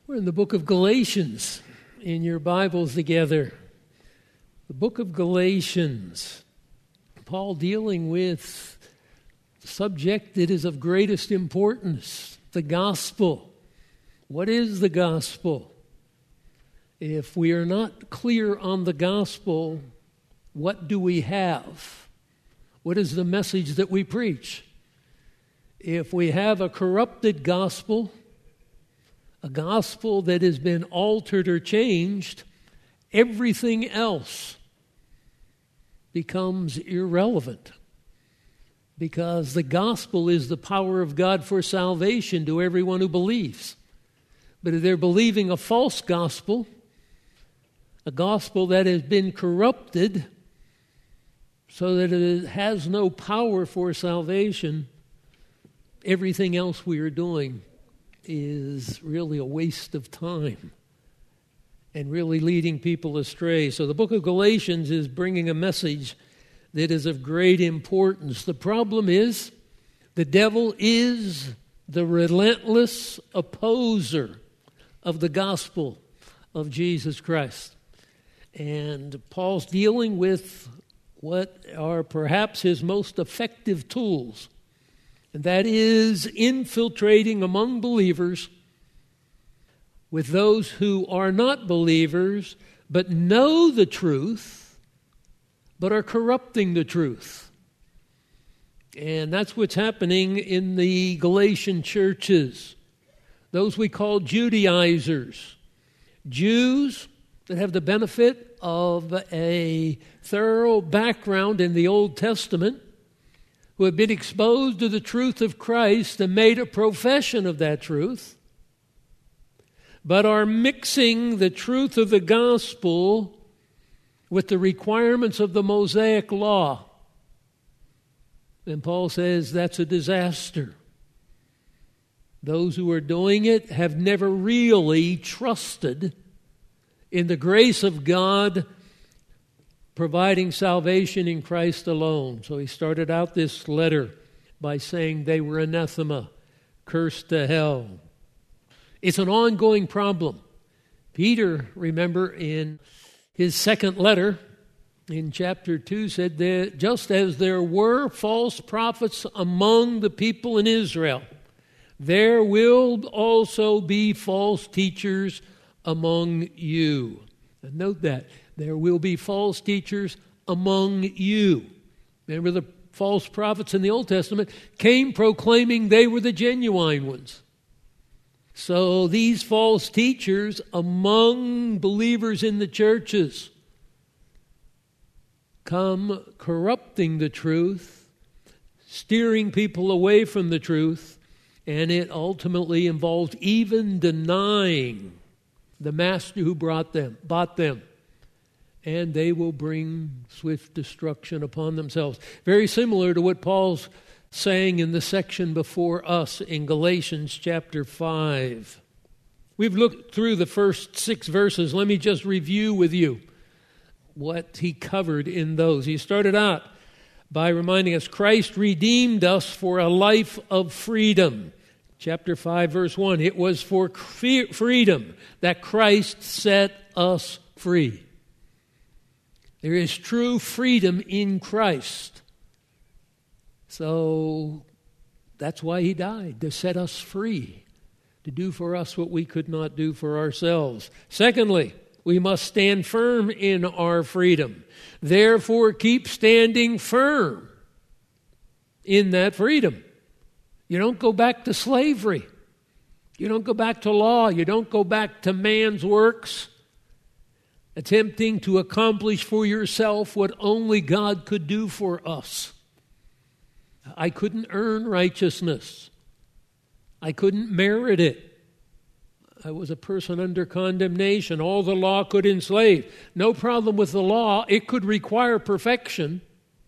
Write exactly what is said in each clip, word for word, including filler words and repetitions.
We're in the book of Galatians in your Bibles together. The book of Galatians. Paul dealing with the subject that is of greatest importance, the gospel. What is the gospel? If we are not clear on the gospel, what do we have? What is the message that we preach? If we have a corrupted gospel, a gospel that has been altered or changed, everything else becomes irrelevant, because the gospel is the power of God for salvation to everyone who believes. But if they're believing a false gospel, a gospel that has been corrupted so that it has no power for salvation, everything else we are doing is really a waste of time and really leading people astray. So the book of Galatians is bringing a message that is of great importance. The problem is the devil is the relentless opposer of the gospel of Jesus Christ. And Paul's dealing with what are perhaps his most effective tools, and that is infiltrating among believers with those who are not believers but know the truth but are corrupting the truth. And that's what's happening in the Galatian churches. Those we call Judaizers. Jews that have the benefit of a thorough background in the Old Testament, who have been exposed to the truth of Christ and made a profession of that truth, but are mixing the truth of the gospel with the requirements of the Mosaic law. And Paul says that's a disaster. Those who are doing it have never really trusted in the grace of God providing salvation in Christ alone. So he started out this letter by saying they were anathema, cursed to hell. It's an ongoing problem. Peter, remember, in his second letter, in chapter two, said that just as there were false prophets among the people in Israel, there will also be false teachers among you. And note that. There will be false teachers among you. Remember, the false prophets in the Old Testament came proclaiming they were the genuine ones. So these false teachers among believers in the churches come corrupting the truth, steering people away from the truth, and it ultimately involves even denying the master who brought them, bought them. And they will bring swift destruction upon themselves. Very similar to what Paul's saying in the section before us in Galatians chapter five. We've looked through the first six verses. Let me just review with you what he covered in those. He started out by reminding us Christ redeemed us for a life of freedom. Chapter five, verse one, it was for freedom that Christ set us free. There is true freedom in Christ. So that's why he died, to set us free, to do for us what we could not do for ourselves. Secondly, we must stand firm in our freedom. Therefore, keep standing firm in that freedom. You don't go back to slavery. You don't go back to law. You don't go back to man's works, attempting to accomplish for yourself what only God could do for us. I couldn't earn righteousness. I couldn't merit it. I was a person under condemnation. All the law could enslave. No problem with the law. It could require perfection.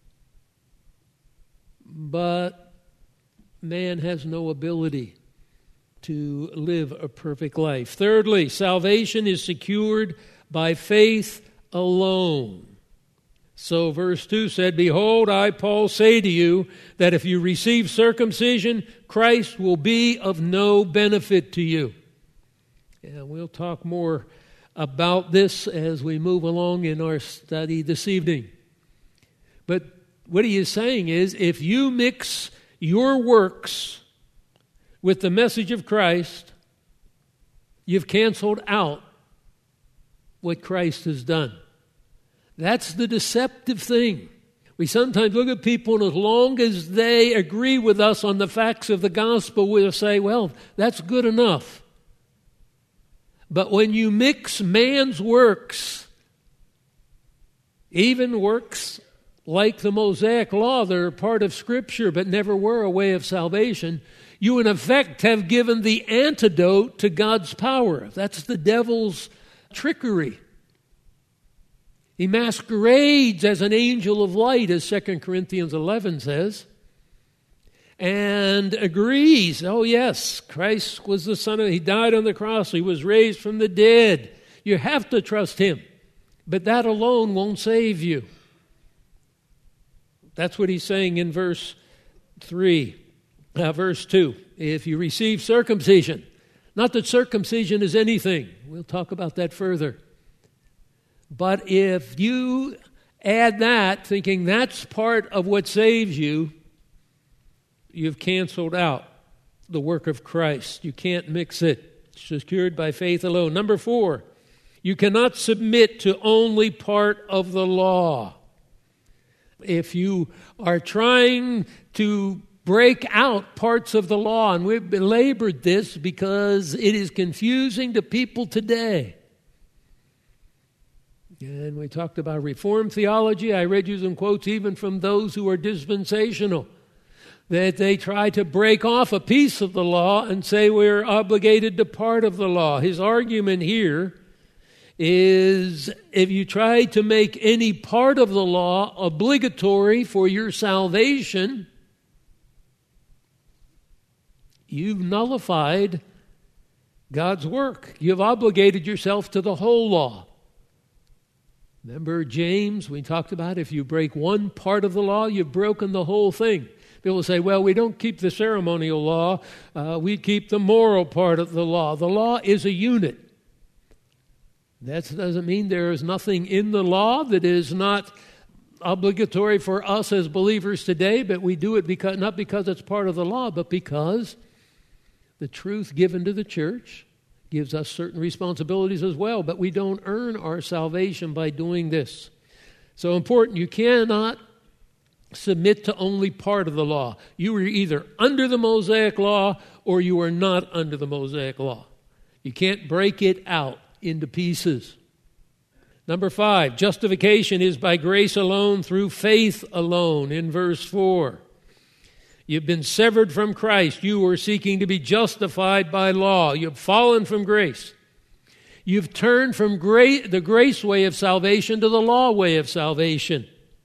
But man has no ability to live a perfect life. Thirdly, salvation is secured by faith alone. So verse two said, "Behold, I, Paul, say to you that if you receive circumcision, Christ will be of no benefit to you." And we'll talk more about this as we move along in our study this evening. But what he is saying is, if you mix your works with the message of Christ, you've canceled out what Christ has done. That's the deceptive thing. We sometimes look at people, and as long as they agree with us on the facts of the gospel, we'll say, well, that's good enough. But when you mix man's works, even works like the Mosaic Law, that are part of Scripture but never were a way of salvation, you in effect have given the antidote to God's power. That's the devil's trickery. He masquerades as an angel of light, as Second Corinthians eleven says, and agrees, oh yes, Christ was the Son of, He died on the cross, He was raised from the dead. You have to trust Him, but that alone won't save you. That's what he's saying in verse three, uh, verse two. If you receive circumcision, not that circumcision is anything, we'll talk about that further. But if you add that, thinking that's part of what saves you, you've canceled out the work of Christ. You can't mix it. It's secured by faith alone. Number four, you cannot submit to only part of the law. If you are trying to break out parts of the law, and we've belabored this because it is confusing to people today. And we talked about Reformed theology. I read you some quotes even from those who are dispensational, that they try to break off a piece of the law and say we're obligated to part of the law. His argument here is if you try to make any part of the law obligatory for your salvation, you've nullified God's work. You've obligated yourself to the whole law. Remember James, we talked about if you break one part of the law, you've broken the whole thing. People say, well, we don't keep the ceremonial law, uh, we keep the moral part of the law. The law is a unit. That doesn't mean there is nothing in the law that is not obligatory for us as believers today, but we do it because not because it's part of the law, but because the truth given to the church gives us certain responsibilities as well, but we don't earn our salvation by doing this. So important, you cannot submit to only part of the law. You are either under the Mosaic law or you are not under the Mosaic law. You can't break it out into pieces. Number five, justification is by grace alone, through faith alone, in verse four. You've been severed from Christ. You were seeking to be justified by law. You've fallen from grace. You've turned from gra- the grace way of salvation to the law way of salvation.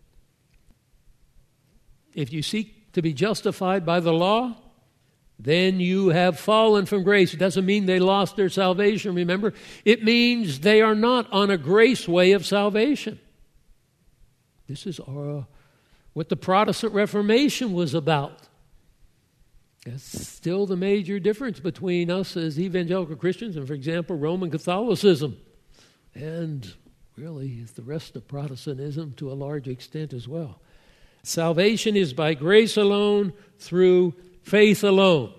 If you seek to be justified by the law, then you have fallen from grace. It doesn't mean they lost their salvation, remember. It means they are not on a grace way of salvation. This is our, what the Protestant Reformation was about. That's still the major difference between us as evangelical Christians and, for example, Roman Catholicism. And really the rest of Protestantism to a large extent as well. Salvation is by grace alone, through faith alone.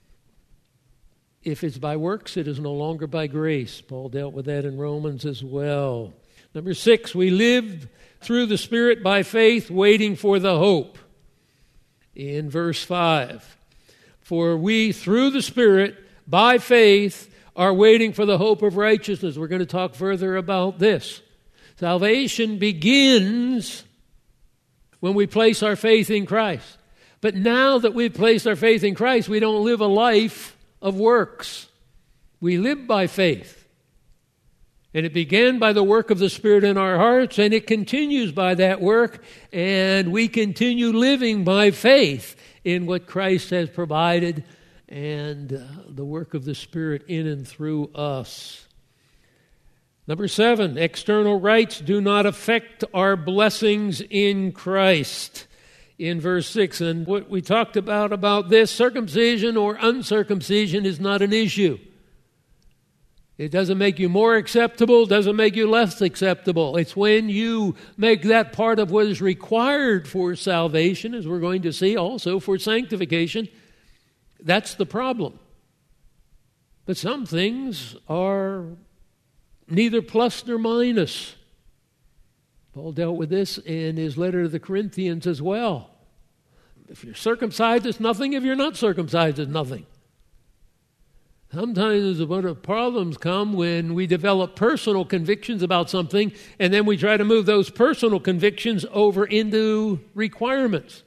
If it's by works, it is no longer by grace. Paul dealt with that in Romans as well. Number six, we live through the Spirit by faith, waiting for the hope. In verse five, for we, through the Spirit, by faith, are waiting for the hope of righteousness. We're going to talk further about this. Salvation begins when we place our faith in Christ. But now that we've placed our faith in Christ, we don't live a life of works. We live by faith. And it began by the work of the Spirit in our hearts, and it continues by that work, and we continue living by faith in what Christ has provided and uh, the work of the Spirit in and through us. Number seven, external rites do not affect our blessings in Christ. In verse six, and what we talked about about this, circumcision or uncircumcision is not an issue. It doesn't make you more acceptable, doesn't make you less acceptable. It's when you make that part of what is required for salvation, as we're going to see also for sanctification, that's the problem. But some things are neither plus nor minus. Paul dealt with this in his letter to the Corinthians as well. If you're circumcised, it's nothing. If you're not circumcised, it's nothing. Sometimes a lot of problems come when we develop personal convictions about something, and then we try to move those personal convictions over into requirements.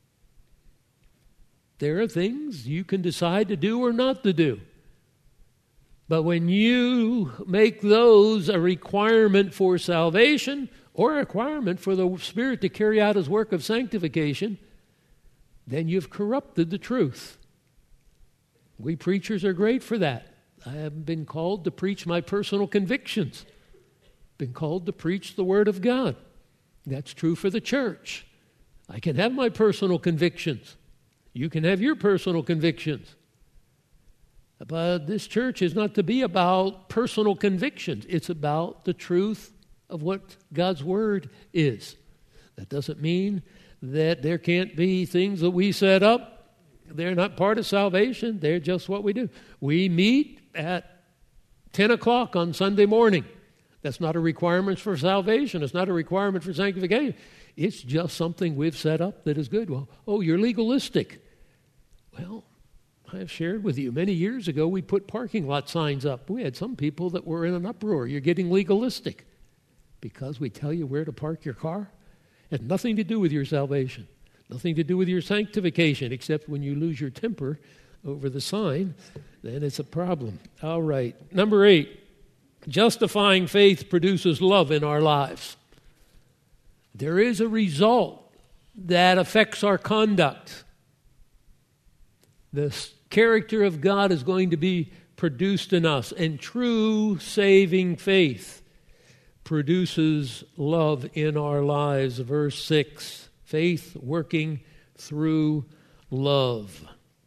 There are things you can decide to do or not to do. But when you make those a requirement for salvation or a requirement for the Spirit to carry out His work of sanctification, then you've corrupted the truth. We preachers are great for that. I have been called to preach my personal convictions. Been called to preach the Word of God. That's true for the church. I can have my personal convictions. You can have your personal convictions. But this church is not to be about personal convictions. It's about the truth of what God's Word is. That doesn't mean that there can't be things that we set up. They're not part of salvation. They're just what we do. We meet at ten o'clock on Sunday morning. That's not a requirement for salvation. It's not a requirement for sanctification. It's just something we've set up that is good. Well, oh, you're legalistic. Well, I've shared with you, many years ago, we put parking lot signs up. We had some people that were in an uproar. You're getting legalistic. Because we tell you where to park your car? It had nothing to do with your salvation. Nothing to do with your sanctification, except when you lose your temper over the sign, then it's a problem. All right. Number eight, justifying faith produces love in our lives. There is a result that affects our conduct. The character of God is going to be produced in us, and true saving faith produces love in our lives. Verse six. Faith working through love.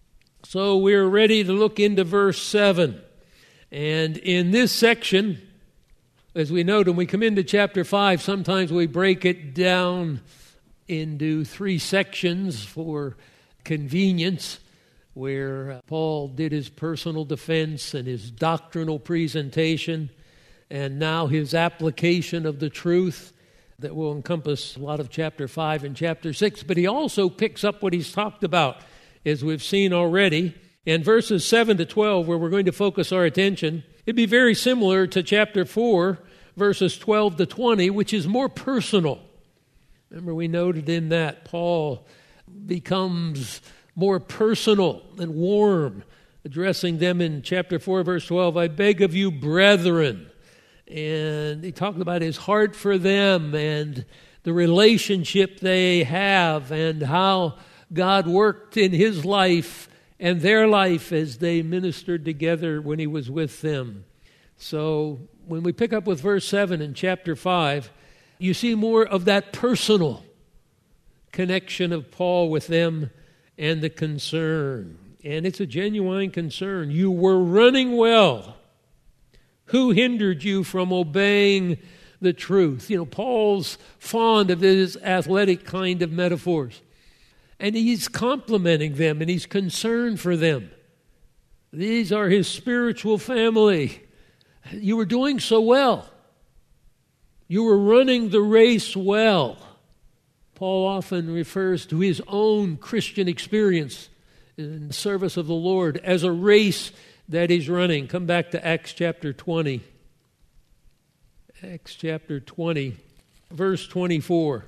So we're ready to look into verse seven. And in this section, as we note, when we come into chapter five, sometimes we break it down into three sections for convenience, where Paul did his personal defense and his doctrinal presentation, and now his application of the truth that will encompass a lot of chapter five and chapter six. But he also picks up what he's talked about, as we've seen already. In verses seven to twelve, where we're going to focus our attention, it'd be very similar to chapter four, verses twelve to twenty, which is more personal. Remember, we noted in that Paul becomes more personal and warm, addressing them in chapter four, verse twelve, I beg of you, brethren. And he talked about his heart for them and the relationship they have and how God worked in his life and their life as they ministered together when he was with them. So when we pick up with verse seven in chapter five, you see more of that personal connection of Paul with them and the concern. And it's a genuine concern. You were running well. Who hindered you from obeying the truth? You know, Paul's fond of his athletic kind of metaphors. And he's complimenting them and he's concerned for them. These are his spiritual family. You were doing so well. You were running the race well. Paul often refers to his own Christian experience in service of the Lord as a race that he's running. Come back to Acts chapter twenty. Acts chapter twenty, verse twenty-four.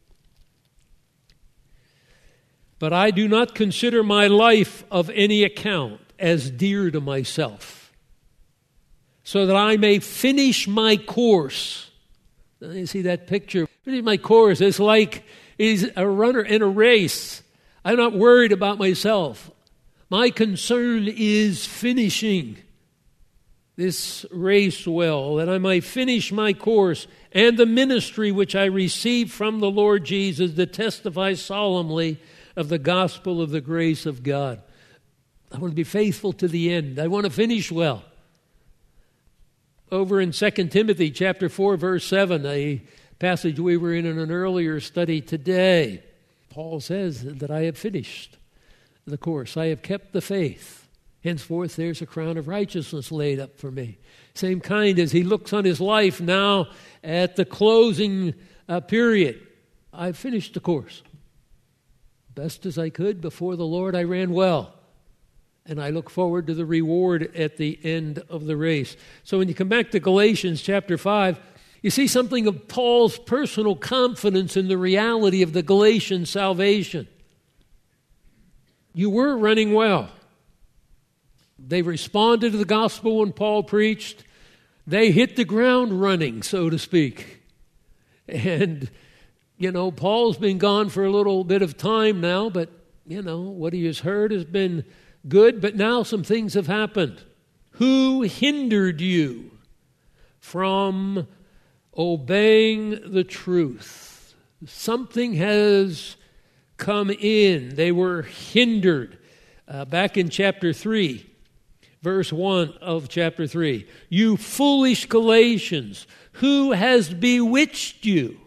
But I do not consider my life of any account as dear to myself, so that I may finish my course. You see that picture? Finish my course. It's like he's a runner in a race. I'm not worried about myself. My concern is finishing this race well, that I might finish my course and the ministry which I received from the Lord Jesus, that testifies solemnly of the gospel of the grace of God. I want to be faithful to the end. I want to finish well. over in Second Timothy chapter four, verse seven, a passage we were in in an earlier study today. Paul says that I have finished the course. I have kept the faith. Henceforth, there's a crown of righteousness laid up for me. Same kind as he looks on his life now at the closing uh, period. I've finished the course. Best as I could before the Lord, I ran well. And I look forward to the reward at the end of the race. So when you come back to Galatians chapter five, you see something of Paul's personal confidence in the reality of the Galatian salvation. You were running well. They responded to the gospel when Paul preached. They hit the ground running, so to speak. And, you know, Paul's been gone for a little bit of time now, but, you know, what he has heard has been good, but now some things have happened. Who hindered you from obeying the truth? Something has come in. They were hindered. Uh, back in chapter three, verse one of chapter three. You foolish Galatians, who has bewitched you?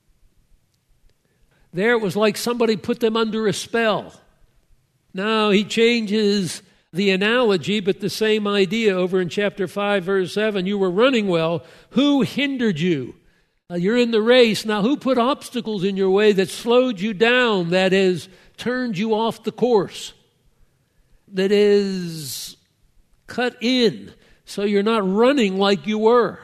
There it was like somebody put them under a spell. Now he changes the analogy, but the same idea over in chapter five, verse seven. You were running well. Who hindered you? Uh, you're in the race. Now, who put obstacles in your way that slowed you down, that has turned you off the course, that is cut in so you're not running like you were?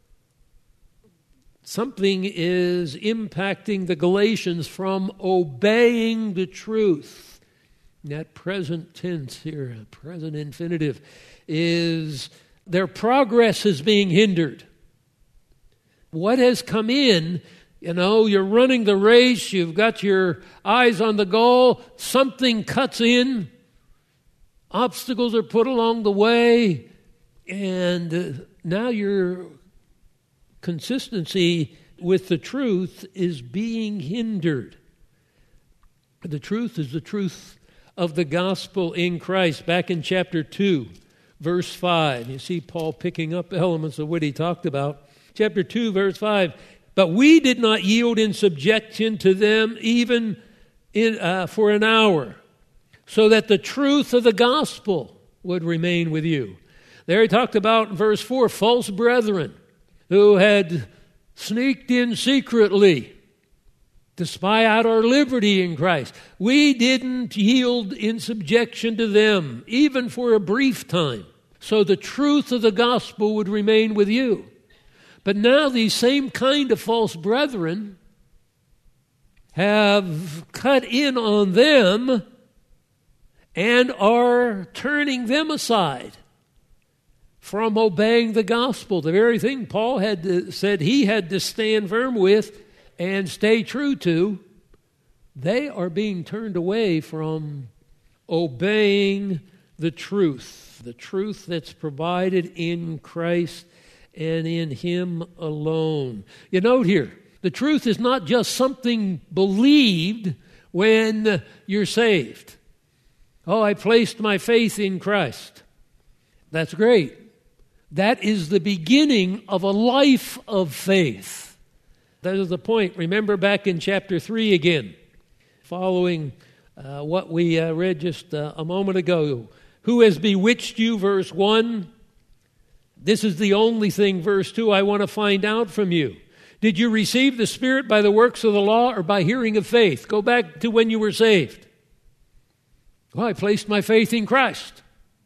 Something is impacting the Galatians from obeying the truth. That present tense here, present infinitive, is their progress is being hindered. What has come in, you know, you're running the race, you've got your eyes on the goal, something cuts in, obstacles are put along the way, and uh, now your consistency with the truth is being hindered. The truth is the truth of the gospel in Christ. Back in chapter two, verse five, you see Paul picking up elements of what he talked about. Chapter two, verse five, but we did not yield in subjection to them even in, uh, for an hour, so that the truth of the gospel would remain with you. There he talked about in verse four, false brethren who had sneaked in secretly to spy out our liberty in Christ. We didn't yield in subjection to them, even for a brief time, so the truth of the gospel would remain with you. But now these same kind of false brethren have cut in on them and are turning them aside from obeying the gospel, the very thing Paul had to, said he had to stand firm with and stay true to. They are being turned away from obeying the truth, the truth that's provided in Christ and in Him alone. You note here, the truth is not just something believed when you're saved. Oh, I placed my faith in Christ. That's great. That is the beginning of a life of faith. That is the point. Remember back in chapter three again, following uh, what we uh, read just uh, a moment ago. Who has bewitched you, verse one? This is the only thing, verse two, I want to find out from you. Did you receive the Spirit by the works of the law or by hearing of faith? Go back to when you were saved. Well, I placed my faith in Christ.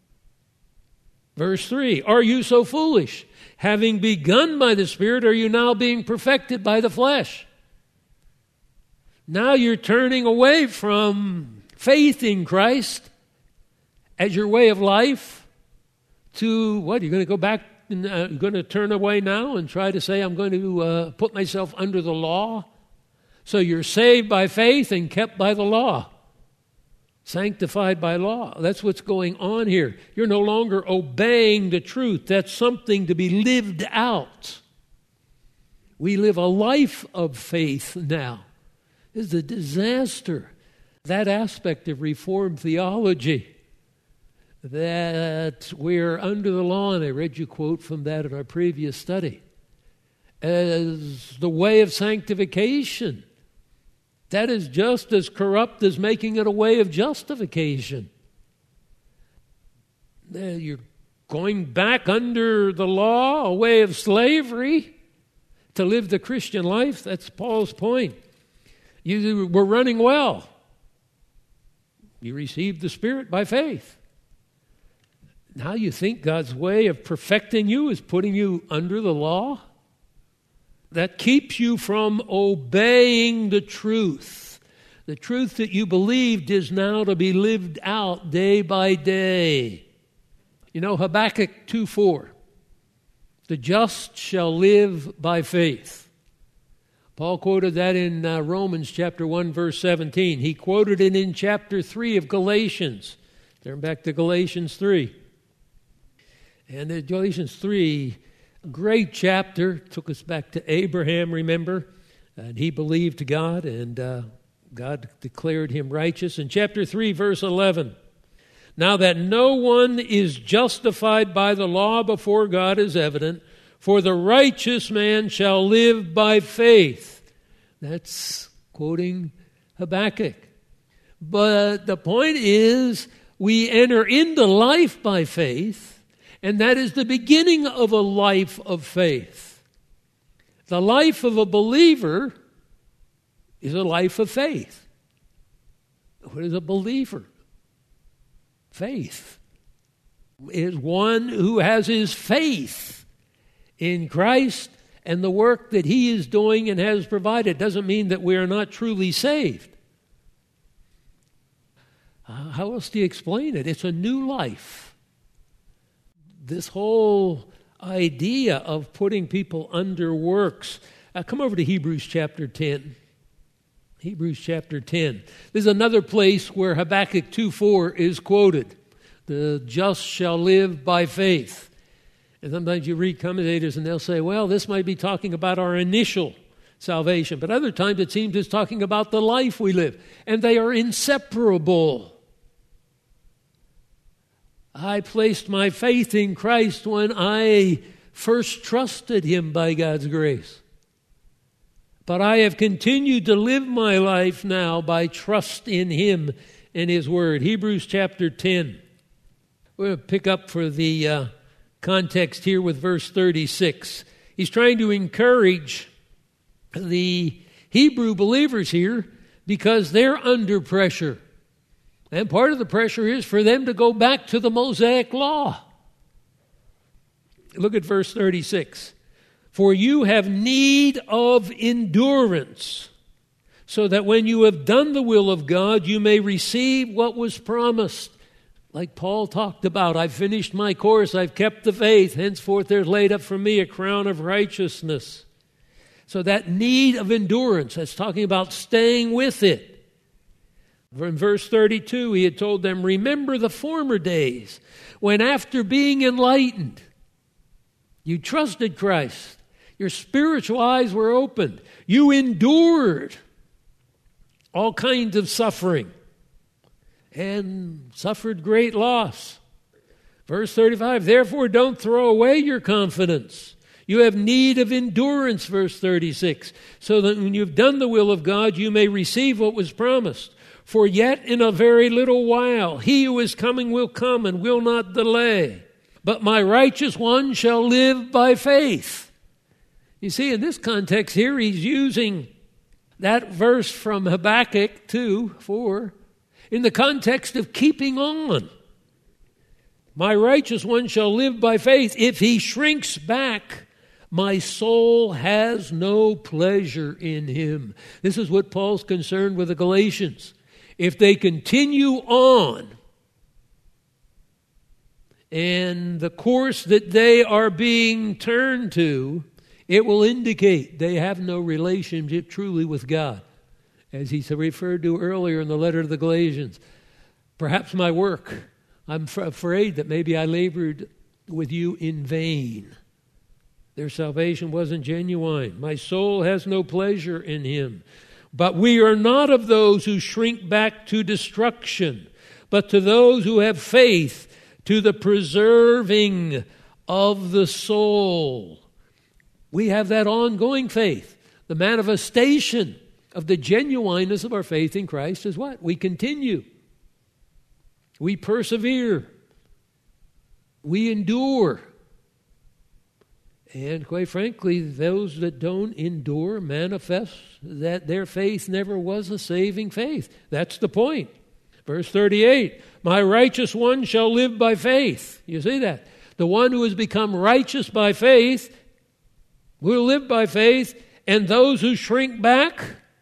Verse three, are you so foolish? Having begun by the Spirit, are you now being perfected by the flesh? Now you're turning away from faith in Christ as your way of life to what? You're going to go back and uh, you're going to turn away now and try to say, I'm going to uh, put myself under the law? So you're saved by faith and kept by the law. Sanctified by law. That's what's going on here. You're no longer obeying the truth. That's something to be lived out. We live a life of faith now. It's a disaster. That aspect of Reformed theology that we're under the law, and I read you a quote from that in our previous study, as the way of sanctification. That is just as corrupt as making it a way of justification. You're going back under the law, a way of slavery, to live the Christian life. That's Paul's point. You were running well. You received the Spirit by faith. Now you think God's way of perfecting you is putting you under the law? That keeps you from obeying the truth. The truth that you believed is now to be lived out day by day. You know, Habakkuk two four, the just shall live by faith. Paul quoted that in uh, Romans chapter one, verse seventeen. He quoted it in chapter three of Galatians. Turn back to Galatians three. And in Galatians three, a great chapter, took us back to Abraham, remember? And he believed God, and uh, God declared him righteous. In chapter three, verse eleven, now that no one is justified by the law before God is evident, for the righteous man shall live by faith. That's quoting Habakkuk. But the point is, we enter into life by faith, and that is the beginning of a life of faith. The life of a believer is a life of faith. What is a believer? Faith is one who has his faith in Christ and the work that he is doing and has provided. Doesn't mean that we are not truly saved. Uh, how else do you explain it? It's a new life. This whole idea of putting people under works. Uh, come over to Hebrews chapter ten. Hebrews chapter ten. There's another place where Habakkuk two four is quoted. The just shall live by faith. And sometimes you read commentators and they'll say, well, this might be talking about our initial salvation. But other times it seems it's talking about the life we live. And they are inseparable. I placed my faith in Christ when I first trusted him by God's grace. But I have continued to live my life now by trust in him and his word. Hebrews chapter ten. We're going to pick up for the uh, context here with verse thirty-six. He's trying to encourage the Hebrew believers here because they're under pressure. And part of the pressure is for them to go back to the Mosaic law. Look at verse thirty-six. For you have need of endurance, so that when you have done the will of God, you may receive what was promised. Like Paul talked about, I've finished my course, I've kept the faith, henceforth there's laid up for me a crown of righteousness. So that need of endurance, that's talking about staying with it. In verse thirty-two, he had told them, remember the former days, when after being enlightened, you trusted Christ, your spiritual eyes were opened, you endured all kinds of suffering, and suffered great loss. Verse thirty-five, therefore don't throw away your confidence. You have need of endurance, verse thirty-six, so that when you've done the will of God, you may receive what was promised. For yet in a very little while, he who is coming will come and will not delay. But my righteous one shall live by faith. You see, in this context here, he's using that verse from Habakkuk two four in the context of keeping on. My righteous one shall live by faith. If he shrinks back, my soul has no pleasure in him. This is what Paul's concerned with the Galatians. If they continue on and the course that they are being turned to, it will indicate they have no relationship truly with God. As he referred to earlier in the letter to the Galatians, perhaps my work, I'm f- afraid that maybe I labored with you in vain. Their salvation wasn't genuine. My soul has no pleasure in him. But we are not of those who shrink back to destruction, but to those who have faith to the preserving of the soul. We have that ongoing faith. The manifestation of the genuineness of our faith in Christ is what? We continue. We persevere. We endure. And quite frankly, those that don't endure manifest that their faith never was a saving faith. That's the point. Verse thirty-eight, my righteous one shall live by faith. You see that? The one who has become righteous by faith will live by faith, and those who shrink back,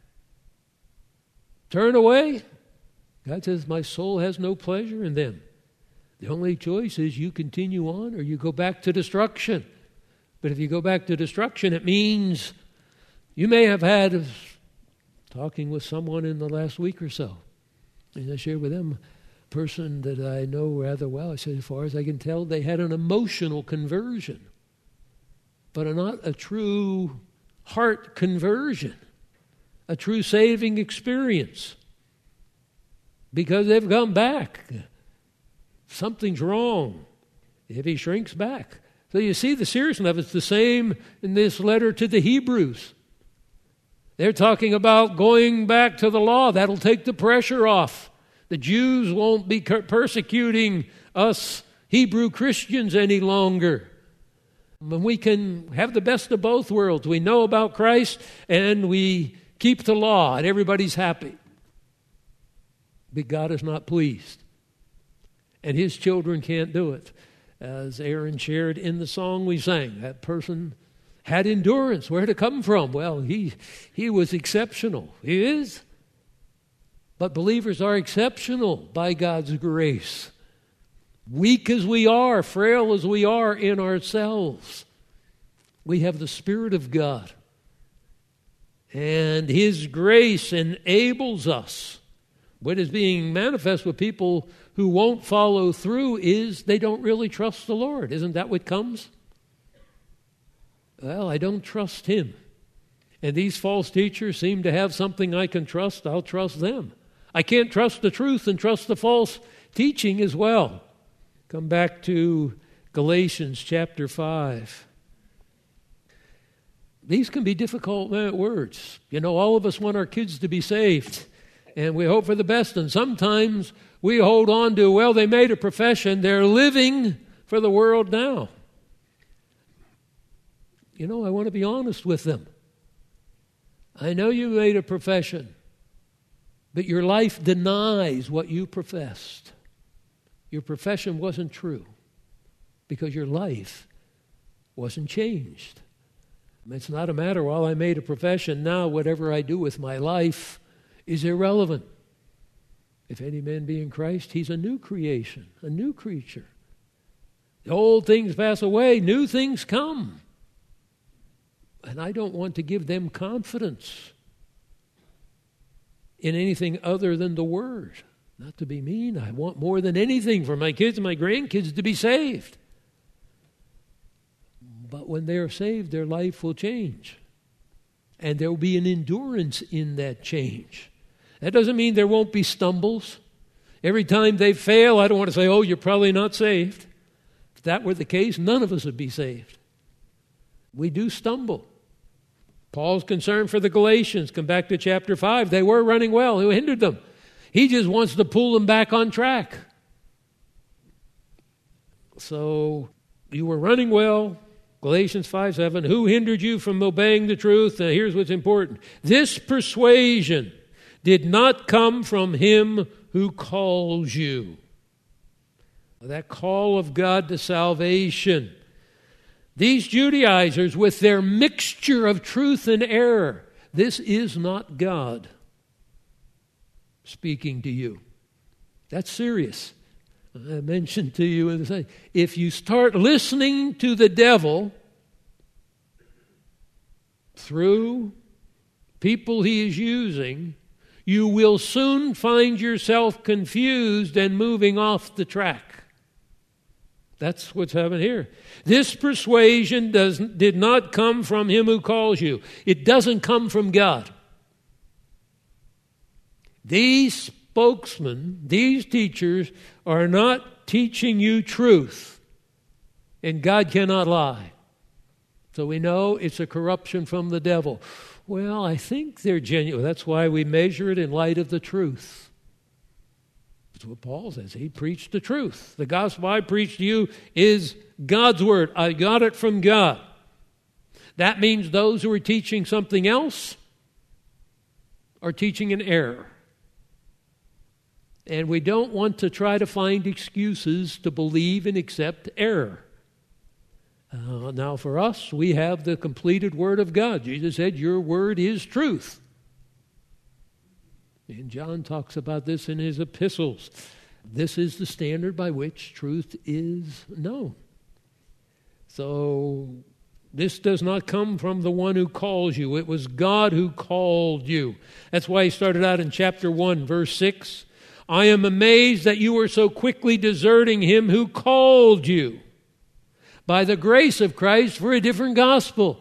turn away, God says, my soul has no pleasure in them. The only choice is you continue on or you go back to destruction. But if you go back to destruction, it means you may have had, talking with someone in the last week or so, and I shared with them a person that I know rather well. I said, as far as I can tell, they had an emotional conversion, but a, not a true heart conversion, a true saving experience, because they've come back. Something's wrong if he shrinks back. So you see the seriousness of it. It's the same in this letter to the Hebrews. They're talking about going back to the law. That'll take the pressure off. The Jews won't be persecuting us Hebrew Christians any longer. And we can have the best of both worlds. We know about Christ and we keep the law and everybody's happy. But God is not pleased. And his children can't do it. As Aaron shared in the song we sang, that person had endurance. Where did it come from? Well, he he was exceptional. He is. But believers are exceptional by God's grace. Weak as we are, frail as we are in ourselves, we have the Spirit of God. And his grace enables us. What is being manifest with people who won't follow through is they don't really trust the Lord. Isn't that what comes? Well, I don't trust him. And these false teachers seem to have something I can trust. I'll trust them. I can't trust the truth and trust the false teaching as well. Come back to Galatians chapter five. These can be difficult words. You know, all of us want our kids to be saved. And we hope for the best. And sometimes we hold on to, well, they made a profession. They're living for the world now. You know, I want to be honest with them. I know you made a profession, but your life denies what you professed. Your profession wasn't true because your life wasn't changed. It's not a matter, well, I made a profession. Now whatever I do with my life is irrelevant. If any man be in Christ, he's a new creation, a new creature. The old things pass away, new things come. And I don't want to give them confidence in anything other than the Word. Not to be mean, I want more than anything for my kids and my grandkids to be saved. But when they're saved, their life will change. And there will be an endurance in that change. That doesn't mean there won't be stumbles. Every time they fail, I don't want to say, oh, you're probably not saved. If that were the case, none of us would be saved. We do stumble. Paul's concerned for the Galatians. Come back to chapter five. They were running well. Who hindered them? He just wants to pull them back on track. So you were running well. Galatians five seven. Who hindered you from obeying the truth? Now here's what's important. This persuasion did not come from him who calls you. That call of God to salvation. These Judaizers, with their mixture of truth and error, this is not God speaking to you. That's serious. I mentioned to you, if you start listening to the devil through people he is using, you will soon find yourself confused and moving off the track. That's what's happening here. This persuasion does, did not come from him who calls you. It doesn't come from God. These spokesmen, these teachers, are not teaching you truth. And God cannot lie. So we know it's a corruption from the devil. Well, I think they're genuine. That's why we measure it in light of the truth. That's what Paul says. He preached the truth. The gospel I preach to you is God's word. I got it from God. That means those who are teaching something else are teaching an error. And we don't want to try to find excuses to believe and accept error. Uh, now for us, we have the completed Word of God. Jesus said, your word is truth. And John talks about this in his epistles. This is the standard by which truth is known. So this does not come from the one who calls you. It was God who called you. That's why he started out in chapter one, verse six. I am amazed that you are so quickly deserting him who called you by the grace of Christ for a different gospel.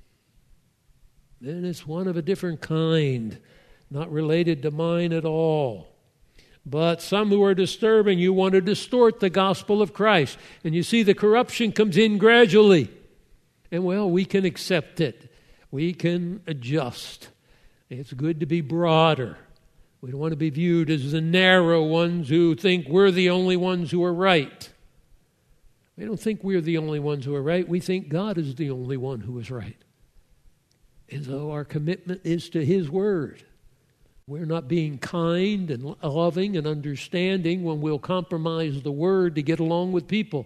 And it's one of a different kind, not related to mine at all. But some who are disturbing you want to distort the gospel of Christ. And you see the corruption comes in gradually. And well, we can accept it. We can adjust. It's good to be broader. We don't want to be viewed as the narrow ones who think we're the only ones who are right. We don't think we're the only ones who are right. We think God is the only one who is right. And so our commitment is to his word. We're not being kind and loving and understanding when we'll compromise the word to get along with people.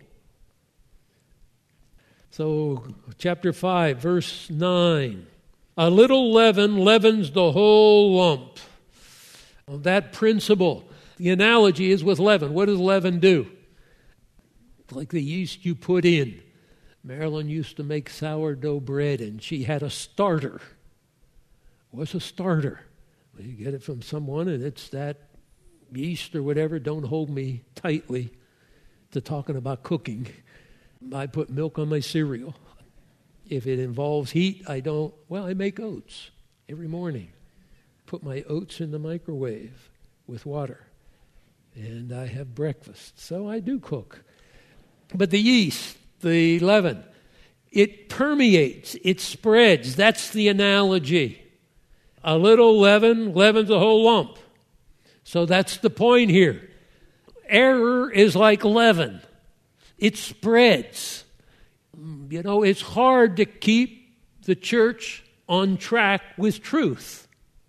So, chapter five, verse nine. A little leaven leavens the whole lump. On that principle, the analogy is with leaven. What does leaven do? Like the yeast you put in. Marilyn used to make sourdough bread, and she had a starter. What's a starter? Well, you get it from someone, and it's that yeast or whatever. Don't hold me tightly to talking about cooking. I put milk on my cereal. If it involves heat, I don't. Well, I make oats every morning. Put my oats in the microwave with water, and I have breakfast. So I do cook. But the yeast, the leaven, it permeates, it spreads. That's the analogy. A little leaven leavens a whole lump. So that's the point here. Error is like leaven. It spreads. You know, it's hard to keep the church on track with truth.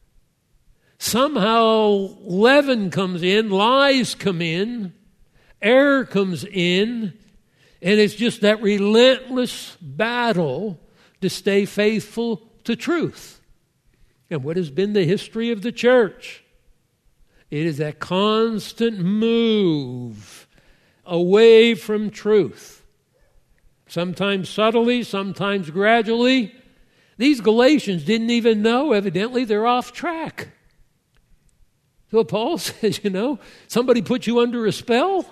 Somehow leaven comes in, lies come in, error comes in, and it's just that relentless battle to stay faithful to truth. And what has been the history of the church? It is that constant move away from truth. Sometimes subtly, sometimes gradually. These Galatians didn't even know, evidently, they're off track. So Paul says, you know, somebody put you under a spell?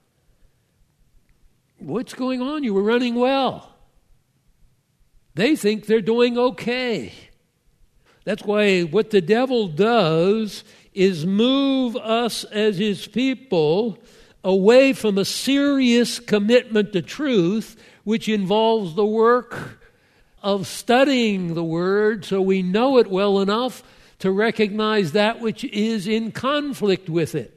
What's going on? You were running well. They think they're doing okay. That's why what the devil does is move us as his people away from a serious commitment to truth, which involves the work of studying the Word so we know it well enough to recognize that which is in conflict with it.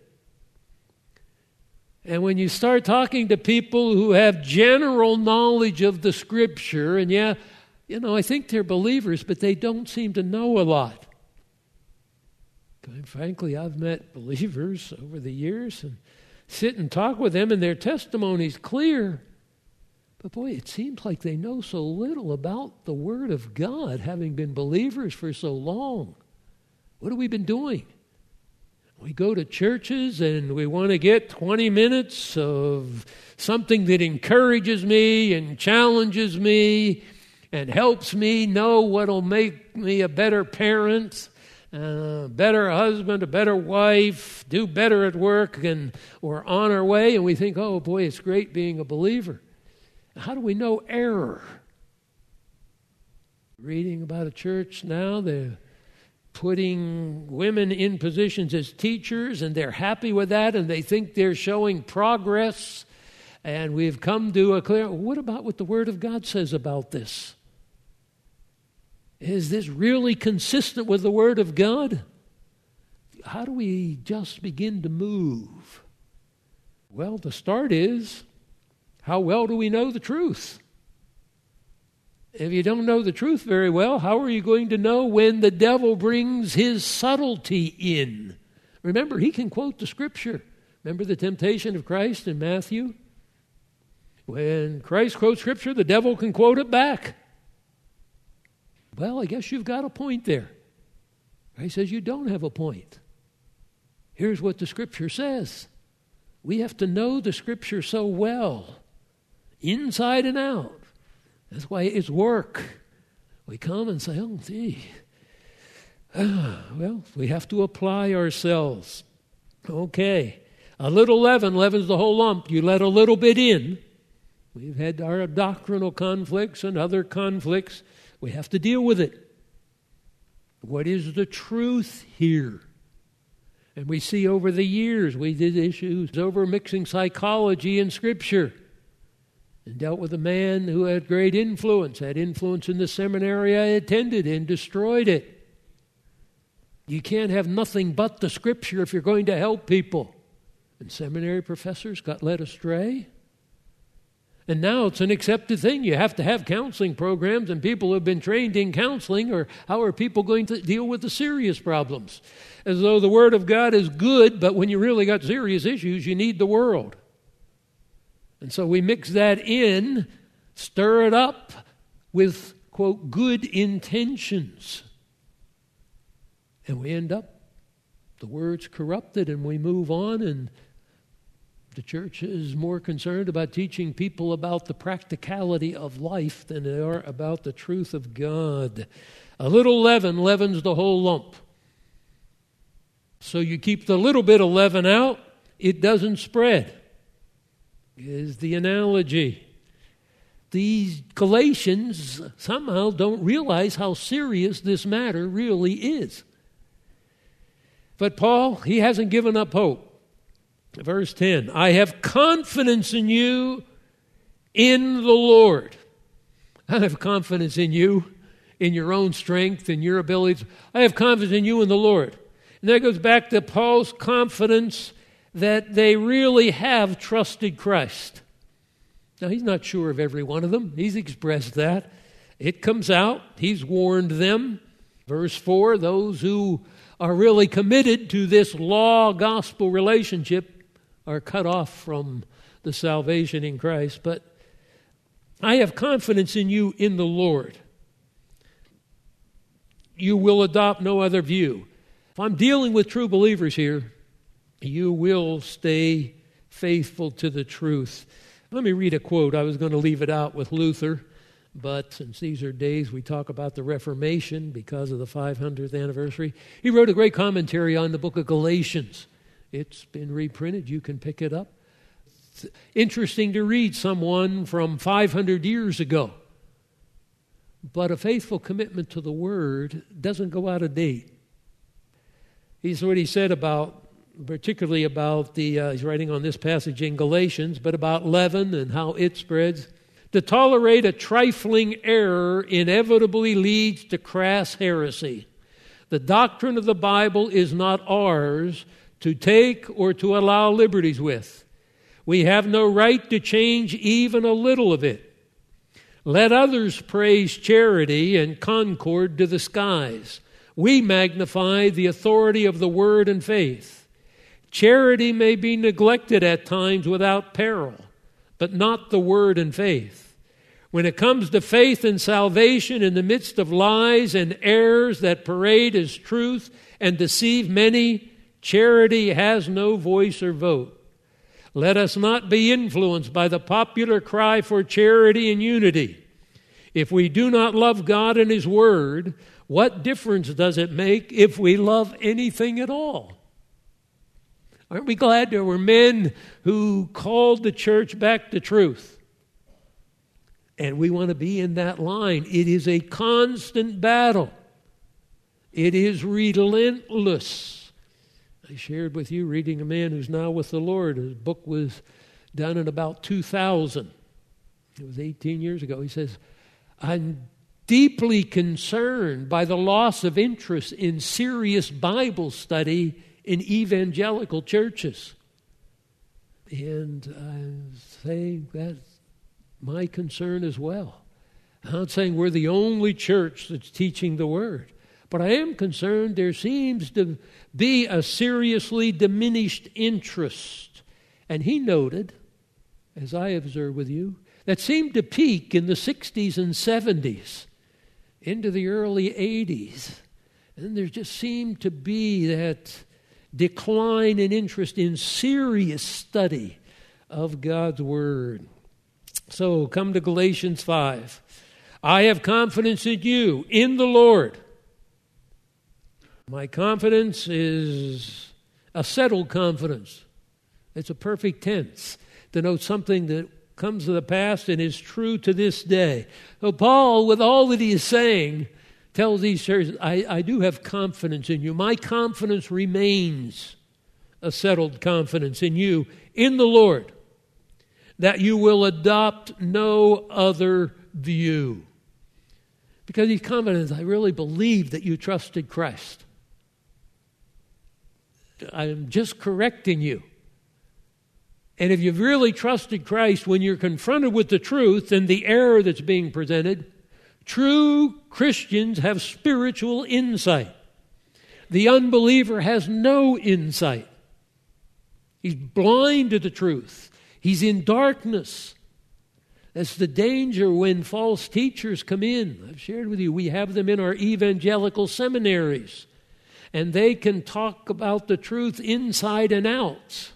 And when you start talking to people who have general knowledge of the Scripture, and yeah, you know, I think they're believers, but they don't seem to know a lot. And frankly, I've met believers over the years and sit and talk with them, and their testimony's clear. But boy, it seems like they know so little about the Word of God, having been believers for so long. What have we been doing? We go to churches and we want to get twenty minutes of something that encourages me and challenges me and helps me know what will make me a better parent, a better husband, a better wife, do better at work, and we're on our way, and we think, oh boy, it's great being a believer. How do we know error? Reading about a church now, they're putting women in positions as teachers, and they're happy with that, and they think they're showing progress. And we've come to a clear, what about what the Word of God says about this? Is this really consistent with the Word of God? How do we just begin to move? Well, the start is, how well do we know the truth? If you don't know the truth very well, how are you going to know when the devil brings his subtlety in? Remember, he can quote the Scripture. Remember the temptation of Christ in Matthew? When Christ quotes Scripture, the devil can quote it back. Well, I guess you've got a point there. He says you don't have a point. Here's what the Scripture says. We have to know the Scripture so well, inside and out. That's why it's work. We come and say, oh, gee. Ah, well, we have to apply ourselves. Okay. A little leaven leavens the whole lump. You let a little bit in. We've had our doctrinal conflicts and other conflicts. We have to deal with it. What is the truth here? And we see over the years, we did issues over mixing psychology and Scripture, and dealt with a man who had great influence, had influence in the seminary I attended, and destroyed it. You can't have nothing but the Scripture if you're going to help people. And seminary professors got led astray. And now it's an accepted thing. You have to have counseling programs, and people who have been trained in counseling, or how are people going to deal with the serious problems? As though the Word of God is good, but when you really got serious issues, you need the world. And so we mix that in, stir it up with, quote, good intentions. And we end up, the Word's corrupted, and we move on, and the church is more concerned about teaching people about the practicality of life than they are about the truth of God. A little leaven leavens the whole lump. So you keep the little bit of leaven out, it doesn't spread, is the analogy. These Galatians somehow don't realize how serious this matter really is. But Paul, he hasn't given up hope. Verse ten, I have confidence in you in the Lord. I have confidence in you, in your own strength, in your abilities. I have confidence in you in the Lord. And that goes back to Paul's confidence that they really have trusted Christ. Now, he's not sure of every one of them. He's expressed that. It comes out. He's warned them. Verse four, those who are really committed to this law-gospel relationship are cut off from the salvation in Christ. But I have confidence in you in the Lord. You will adopt no other view. If I'm dealing with true believers here, you will stay faithful to the truth. Let me read a quote. I was going to leave it out with Luther, but since these are days we talk about the Reformation because of the five hundredth anniversary, he wrote a great commentary on the book of Galatians. It's been reprinted. You can pick it up. It's interesting to read someone from five hundred years ago. But a faithful commitment to the Word doesn't go out of date. He's what he said about, particularly about the, uh, he's writing on this passage in Galatians, but about leaven and how it spreads. To tolerate a trifling error inevitably leads to crass heresy. The doctrine of the Bible is not ours to take or to allow liberties with. We have no right to change even a little of it. Let others praise charity and concord to the skies. We magnify the authority of the word and faith. Charity may be neglected at times without peril, but not the word and faith. When it comes to faith and salvation in the midst of lies and errors that parade as truth and deceive many, charity has no voice or vote. Let us not be influenced by the popular cry for charity and unity. If we do not love God and His Word, what difference does it make if we love anything at all? Aren't we glad there were men who called the church back to truth? And we want to be in that line. It is a constant battle. It is relentless. I shared with you reading a man who's now with the Lord. His book was done in about two thousand. It was eighteen years ago. He says, I'm deeply concerned by the loss of interest in serious Bible study in evangelical churches. And I'm saying that's my concern as well. I'm not saying we're the only church that's teaching the Word, but I am concerned there seems to be a seriously diminished interest. And he noted, as I observed with you, that seemed to peak in the sixties and seventies, into the early eighties. And there just seemed to be that decline in interest in serious study of God's Word. So come to Galatians five. I have confidence in you, in the Lord. My confidence is a settled confidence. It's a perfect tense, denotes something that comes to the past and is true to this day. So Paul, with all that he is saying, tells these churches, I, I do have confidence in you. My confidence remains a settled confidence in you, in the Lord, that you will adopt no other view. Because he's confident, I really believe that you trusted Christ. I'm just correcting you. And if you've really trusted Christ, when you're confronted with the truth and the error that's being presented, true Christians have spiritual insight. The unbeliever has no insight. He's blind to the truth. He's in darkness. That's the danger when false teachers come in. I've shared with you, we have them in our evangelical seminaries, and they can talk about the truth inside and out.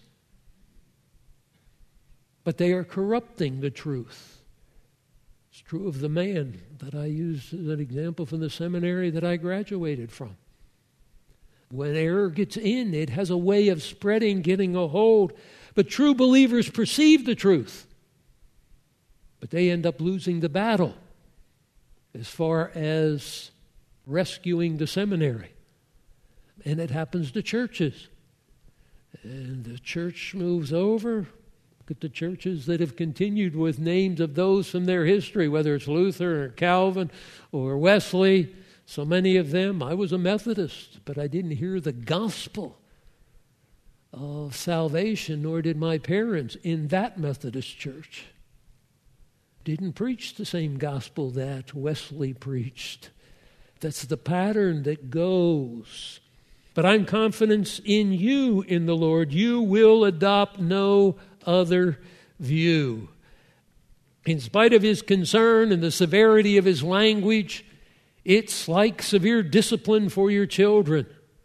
But they are corrupting the truth. It's true of the man that I used as an example from the seminary that I graduated from. When error gets in, it has a way of spreading, getting a hold. But true believers perceive the truth. But they end up losing the battle as far as rescuing the seminary. And it happens to churches. And the church moves over. Look at the churches that have continued with names of those from their history, whether it's Luther or Calvin or Wesley. So many of them. I was a Methodist, but I didn't hear the gospel of salvation, nor did my parents in that Methodist church. Didn't preach the same gospel that Wesley preached. That's the pattern that goes. But I'm confident in you, in the Lord. You will adopt no other view. In spite of his concern and the severity of his language, it's like severe discipline for your children.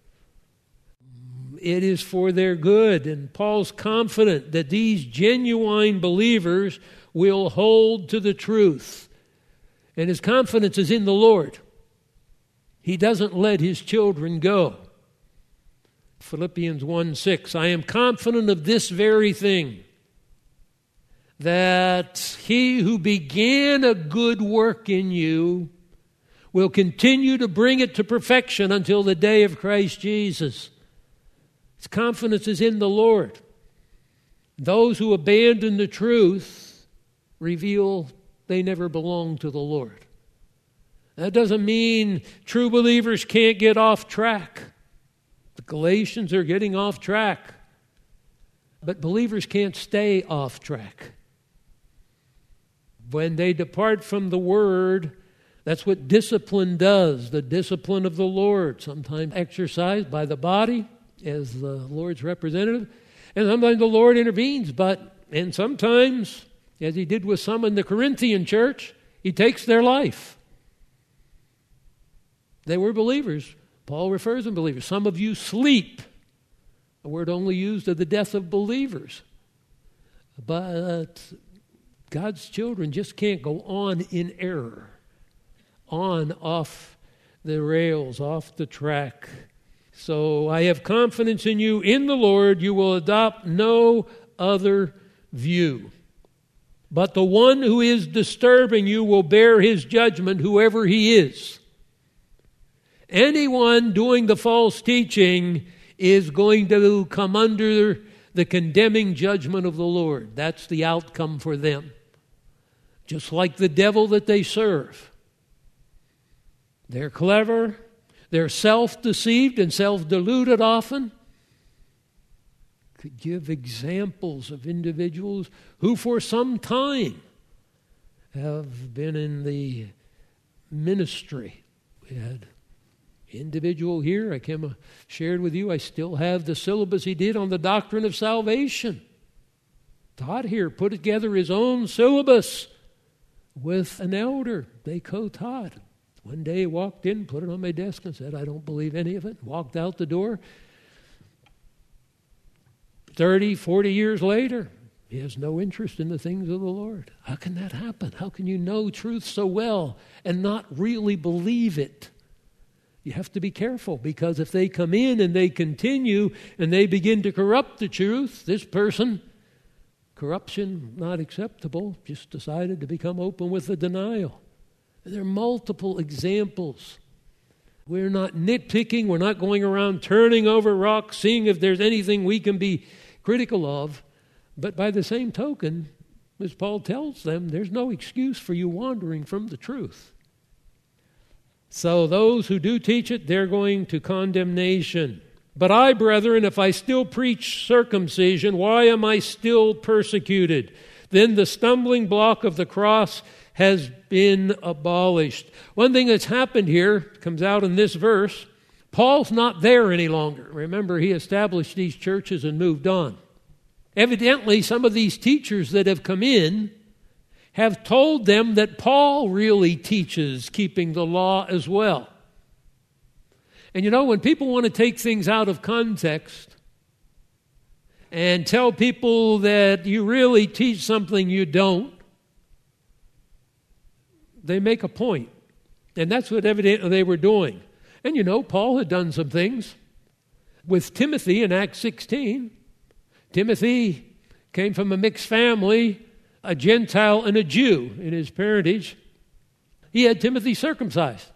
It is for their good. And Paul's confident that these genuine believers will hold to the truth. And his confidence is in the Lord. He doesn't let his children go. Philippians one six, I am confident of this very thing, that he who began a good work in you will continue to bring it to perfection until the day of Christ Jesus. His confidence is in the Lord. Those who abandon the truth reveal they never belong to the Lord. That doesn't mean true believers can't get off track. The Galatians are getting off track. But believers can't stay off track. When they depart from the Word, that's what discipline does, the discipline of the Lord, sometimes exercised by the body as the Lord's representative, and sometimes the Lord intervenes, but, and sometimes, as he did with some in the Corinthian church, he takes their life. They were believers. Paul refers to believers. Some of you sleep, a word only used of the death of believers. But God's children just can't go on in error, on off the rails, off the track. So I have confidence in you, in the Lord. You will adopt no other view. But the one who is disturbing you will bear his judgment, whoever he is. Anyone doing the false teaching is going to come under the condemning judgment of the Lord. That's the outcome for them. Just like the devil that they serve. They're clever. They're self-deceived and self-deluded often. Could give examples of individuals who for some time have been in the ministry. We had individual here, I came, uh, shared with you, I still have the syllabus he did on the doctrine of salvation. Taught here, put together his own syllabus with an elder. They co-taught. One day he walked in, put it on my desk and said, I don't believe any of it. Walked out the door. thirty, forty years later, he has no interest in the things of the Lord. How can that happen? How can you know truth so well and not really believe it? You have to be careful, because if they come in and they continue and they begin to corrupt the truth, this person, corruption not acceptable, just decided to become open with the denial. And there are multiple examples. We're not nitpicking. We're not going around turning over rocks, seeing if there's anything we can be critical of. But by the same token, as Paul tells them, there's no excuse for you wandering from the truth. So those who do teach it, they're going to condemnation. But I, brethren, if I still preach circumcision, why am I still persecuted? Then the stumbling block of the cross has been abolished. One thing that's happened here comes out in this verse. Paul's not there any longer. Remember, he established these churches and moved on. Evidently, some of these teachers that have come in have told them that Paul really teaches keeping the law as well. And you know, when people want to take things out of context and tell people that you really teach something you don't, they make a point. And that's what evidently they were doing. And you know, Paul had done some things with Timothy in Acts sixteen. Timothy came from a mixed family, a Gentile and a Jew in his parentage. He had Timothy circumcised.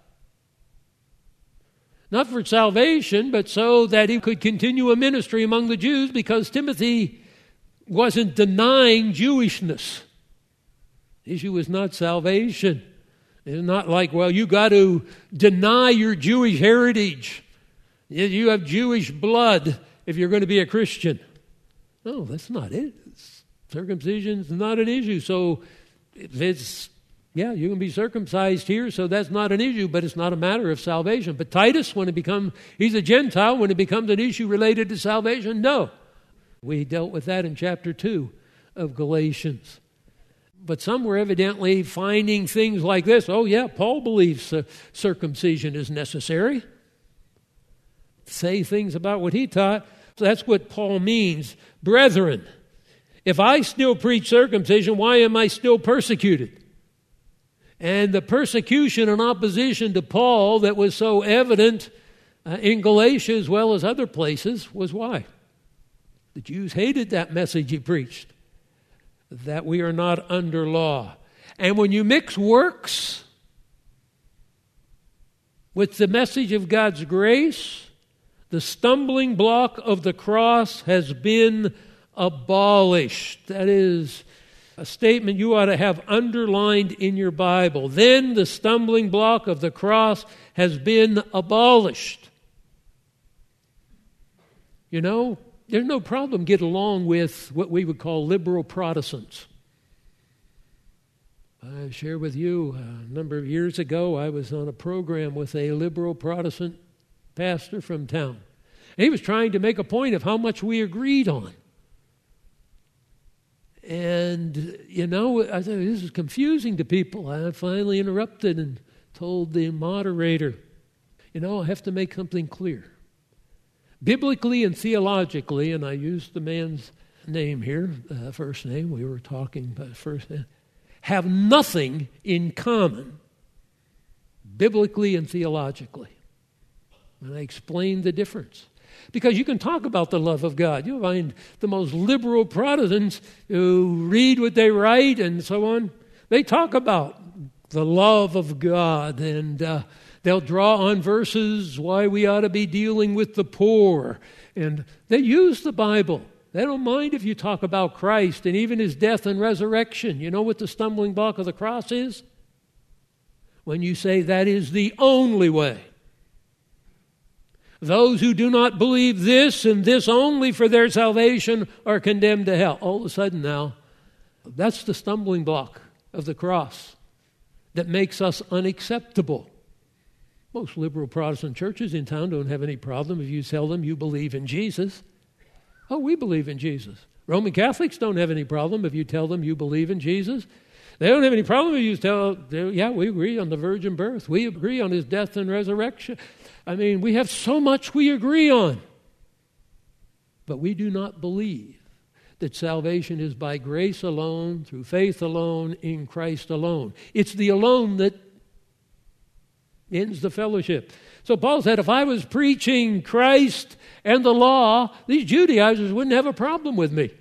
Not for salvation, but so that he could continue a ministry among the Jews, because Timothy wasn't denying Jewishness. The issue was not salvation. It's not like, well, you got to deny your Jewish heritage. You have Jewish blood if you're going to be a Christian. No, that's not it. Circumcision is not an issue. So if it's, yeah, you can be circumcised here, so that's not an issue, but it's not a matter of salvation. But Titus, when it becomes, he's a Gentile, when it becomes an issue related to salvation, no. We dealt with that in chapter two of Galatians. But some were evidently finding things like this. Oh, yeah, Paul believes uh, circumcision is necessary. Say things about what he taught. So that's what Paul means. Brethren, if I still preach circumcision, why am I still persecuted? And the persecution and opposition to Paul that was so evident uh, in Galatia as well as other places was why? The Jews hated that message he preached, that we are not under law. And when you mix works with the message of God's grace, the stumbling block of the cross has been abolished. That is a statement you ought to have underlined in your Bible. Then the stumbling block of the cross has been abolished. You know, there's no problem getting along with what we would call liberal Protestants. I shared with you a number of years ago, I was on a program with a liberal Protestant pastor from town. And he was trying to make a point of how much we agreed on. And, you know, I thought this is confusing to people. I finally interrupted and told the moderator, you know, I have to make something clear. Biblically and theologically, and I used the man's name here, uh, first name, we were talking about first name, have nothing in common, biblically and theologically. And I explained the difference. Because you can talk about the love of God. You'll find the most liberal Protestants who read what they write and so on. They talk about the love of God and uh, They'll draw on verses why we ought to be dealing with the poor. And they use the Bible. They don't mind if you talk about Christ and even his death and resurrection. You know what the stumbling block of the cross is? When you say that is the only way. Those who do not believe this and this only for their salvation are condemned to hell. All of a sudden now, that's the stumbling block of the cross that makes us unacceptable. Most liberal Protestant churches in town don't have any problem if you tell them you believe in Jesus. Oh, we believe in Jesus. Roman Catholics don't have any problem if you tell them you believe in Jesus. They don't have any problem if you tell them, yeah, we agree on the virgin birth. We agree on his death and resurrection. I mean, we have so much we agree on. But we do not believe that salvation is by grace alone, through faith alone, in Christ alone. It's the alone that ends the fellowship. So Paul said, if I was preaching Christ and the law, these Judaizers wouldn't have a problem with me.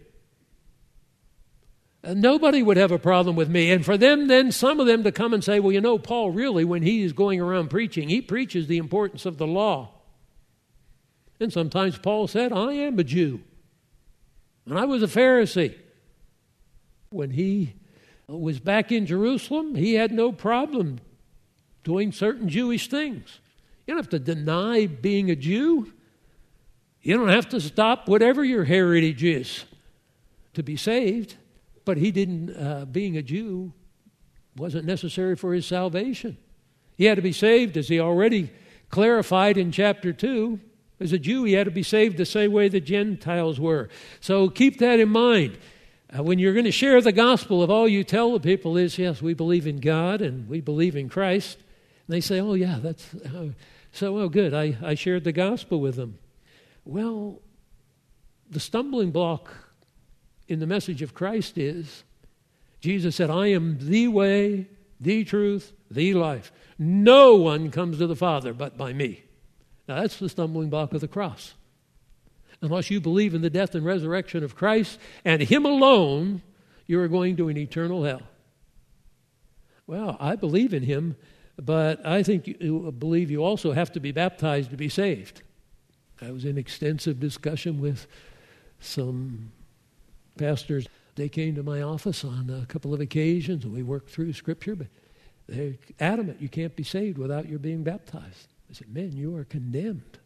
And nobody would have a problem with me. And for them, then, some of them to come and say, well, you know, Paul really, when he is going around preaching, he preaches the importance of the law. And sometimes Paul said, I am a Jew. And I was a Pharisee. When he was back in Jerusalem, he had no problem doing certain Jewish things. You don't have to deny being a Jew. You don't have to stop whatever your heritage is to be saved. But he didn't, uh, being a Jew wasn't necessary for his salvation. He had to be saved, as he already clarified in chapter two. As a Jew, he had to be saved the same way the Gentiles were. So keep that in mind. Uh, when you're going to share the gospel, if all you tell the people is, yes, we believe in God and we believe in Christ, and they say, oh, yeah, that's uh, so, oh, good, I, I shared the gospel with them. Well, the stumbling block in the message of Christ is, Jesus said, I am the way, the truth, the life. No one comes to the Father but by me. Now that's the stumbling block of the cross. Unless you believe in the death and resurrection of Christ and him alone, you are going to an eternal hell. Well, I believe in him, but I think you believe you also have to be baptized to be saved. I was in extensive discussion with some pastors. They came to my office on a couple of occasions, and we worked through Scripture, but they're adamant you can't be saved without your being baptized. I said, men, you are condemned.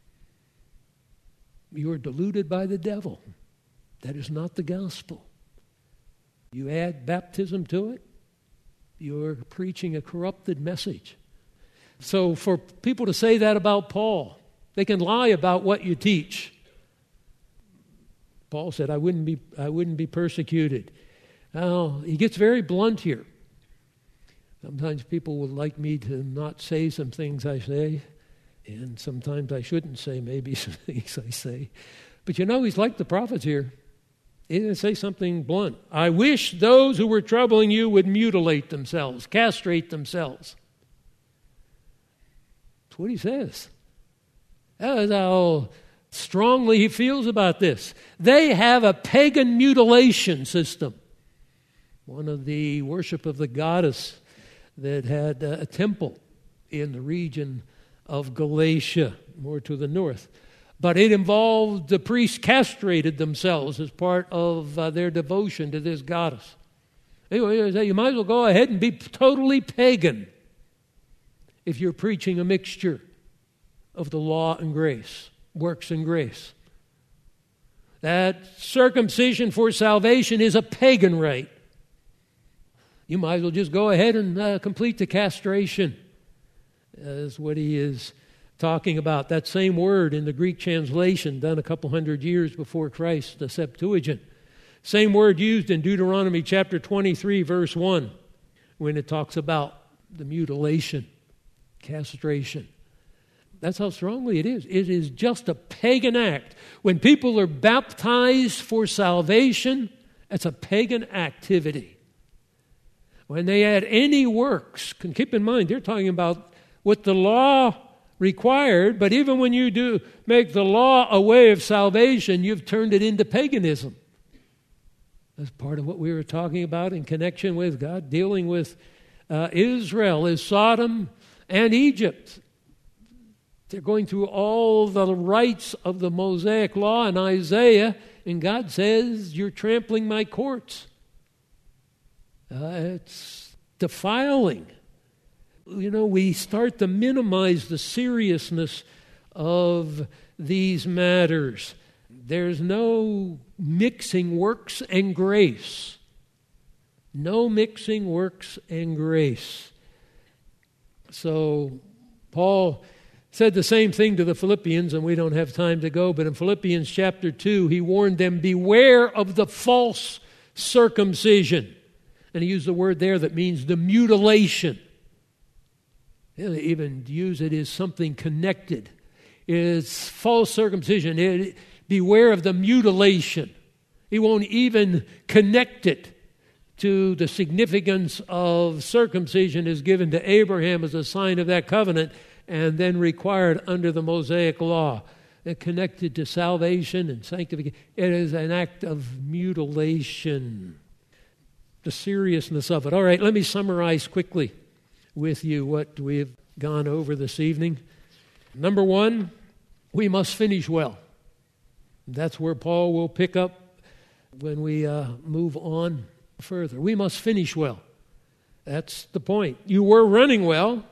You are deluded by the devil. That is not the gospel. You add baptism to it, you're preaching a corrupted message. So for people to say that about Paul, they can lie about what you teach. Paul said, I wouldn't be, I wouldn't be persecuted. Now, he gets very blunt here. Sometimes people would like me to not say some things I say, and sometimes I shouldn't say maybe some things I say. But you know, he's like the prophets here. He didn't say something blunt. I wish those who were troubling you would mutilate themselves, castrate themselves. That's what he says. That's how strongly he feels about this. They have a pagan mutilation system. One of the worship of the goddess that had a temple in the region of Galatia, more to the north. But it involved the priests castrated themselves as part of uh, their devotion to this goddess. Anyway, you might as well go ahead and be totally pagan if you're preaching a mixture of the law and grace, works and grace. That circumcision for salvation is a pagan rite. You might as well just go ahead and uh, complete the castration, is what he is talking about. That same word in the Greek translation done a couple hundred years before Christ, the Septuagint. Same word used in Deuteronomy chapter twenty-three, verse one, when it talks about the mutilation, castration. That's how strongly it is. It is just a pagan act. When people are baptized for salvation, it's a pagan activity. When they add any works, can keep in mind, they're talking about what the law required, but even when you do make the law a way of salvation, you've turned it into paganism. That's part of what we were talking about in connection with God dealing with uh, Israel. Is Sodom and Egypt. They're going through all the rites of the Mosaic law in Isaiah, and God says, you're trampling my courts. Uh, it's defiling. You know, we start to minimize the seriousness of these matters. There's no mixing works and grace. No mixing works and grace. So Paul said the same thing to the Philippians, and we don't have time to go, but in Philippians chapter two, he warned them, beware of the false circumcision. And he used the word there that means the mutilation. He'll even use it as something connected. It's false circumcision. It, beware of the mutilation. He won't even connect it to the significance of circumcision as given to Abraham as a sign of that covenant and then required under the Mosaic law. It connected to salvation and sanctification. It is an act of mutilation. The seriousness of it. All right, let me summarize quickly with you what we've gone over this evening. Number one, we must finish well. That's where Paul will pick up when we uh, move on further. We must finish well. That's the point. You were running well.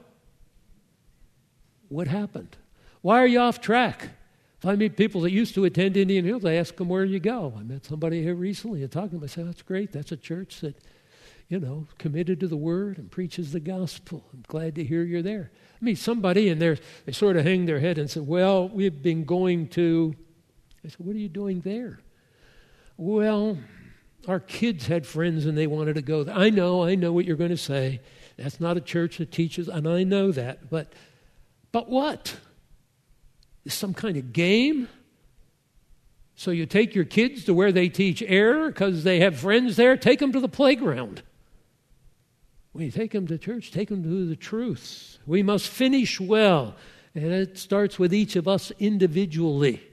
What happened? Why are you off track? If I meet people that used to attend Indian Hills, I ask them, where do you go? I met somebody here recently and talking to them. I said, that's great. That's a church that, you know, committed to the Word and preaches the gospel. I'm glad to hear you're there. I meet somebody and they're, they sort of hang their head and say, well, we've been going to... I said, what are you doing there? Well, our kids had friends and they wanted to go there. I know, I know what you're going to say. That's not a church that teaches, and I know that. But, but what? Is some kind of game? So you take your kids to where they teach error because they have friends there? Take them to the playground. When you take them to church, take them to the truth. We must finish well. And it starts with each of us individually.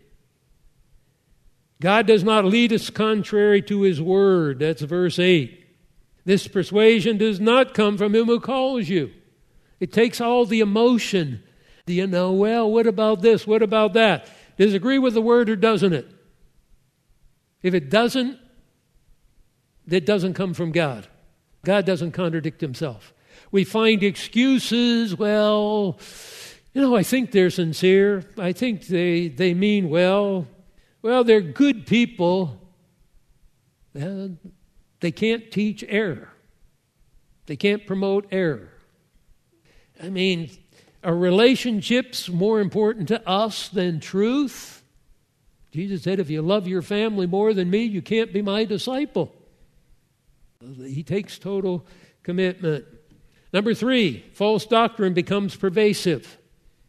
God does not lead us contrary to His word. That's verse eight. This persuasion does not come from Him who calls you. It takes all the emotion. Do you know, well, what about this? What about that? Does it agree with the word or doesn't it? If it doesn't, it doesn't come from God. God doesn't contradict Himself. We find excuses, well, you know, I think they're sincere. I think they, they mean well. Well, they're good people. Uh, they can't teach error. They can't promote error. I mean, are relationships more important to us than truth? Jesus said, if you love your family more than me, you can't be my disciple. He takes total commitment. Number three, false doctrine becomes pervasive.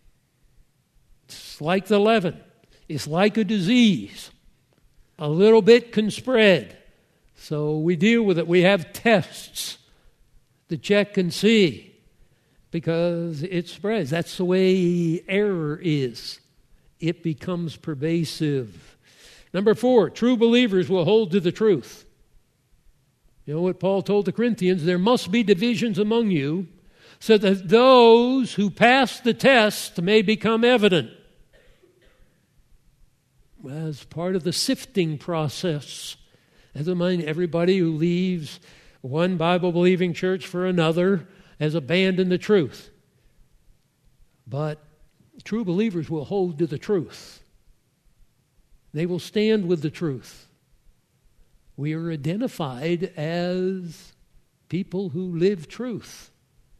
It's like the leaven. It's like a disease. A little bit can spread. So we deal with it. We have tests to check and see because it spreads. That's the way error is. It becomes pervasive. Number four, true believers will hold to the truth. You know what Paul told the Corinthians? There must be divisions among you so that those who pass the test may become evident. As part of the sifting process. As I mind, everybody who leaves one Bible-believing church for another has abandoned the truth. But true believers will hold to the truth. They will stand with the truth. We are identified as people who live truth.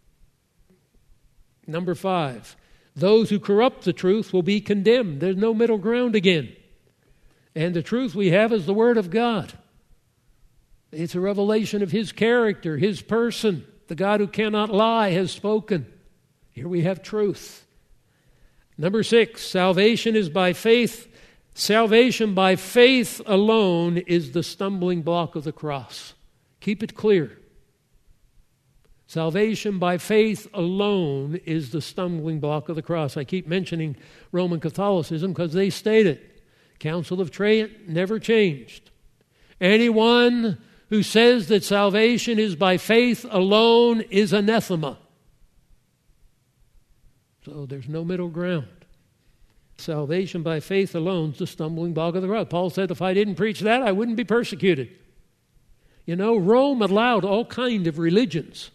Number five, those who corrupt the truth will be condemned. There's no middle ground again. And the truth we have is the Word of God. It's a revelation of His character, His person. The God who cannot lie has spoken. Here we have truth. Number six, salvation is by faith. Salvation by faith alone is the stumbling block of the cross. Keep it clear. Salvation by faith alone is the stumbling block of the cross. I keep mentioning Roman Catholicism because they state it. Council of Trent never changed. Anyone who says that salvation is by faith alone is anathema. So there's no middle ground. Salvation by faith alone is the stumbling block of the crowd. Paul said, if I didn't preach that, I wouldn't be persecuted. You know, Rome allowed all kinds of religions.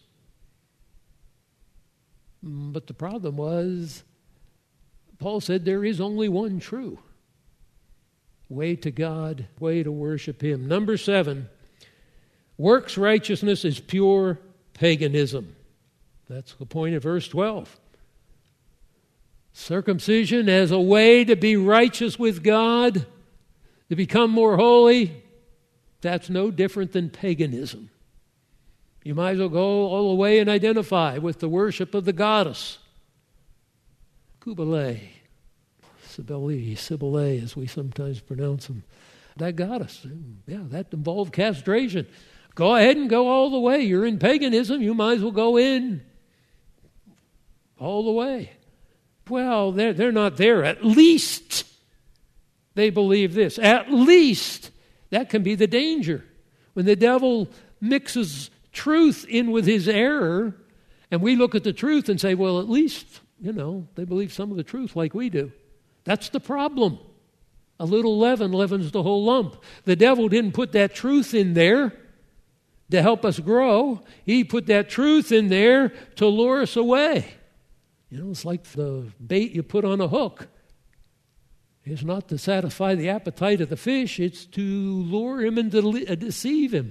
But the problem was, Paul said there is only one true way to God, way to worship Him. Number seven, works righteousness is pure paganism. That's the point of verse twelve. Circumcision as a way to be righteous with God, to become more holy, that's no different than paganism. You might as well go all the way and identify with the worship of the goddess. Kubale, Cybele, Cybele, as we sometimes pronounce them. That goddess, yeah, that involved castration. Go ahead and go all the way. You're in paganism, you might as well go in all the way. Well, they're, they're not there. At least they believe this. At least that can be the danger. When the devil mixes truth in with his error, and we look at the truth and say, well, at least, you know, they believe some of the truth like we do. That's the problem. A little leaven leavens the whole lump. The devil didn't put that truth in there to help us grow. He put that truth in there to lure us away. You know, it's like the bait you put on a hook. It's not to satisfy the appetite of the fish. It's to lure him and to deceive him.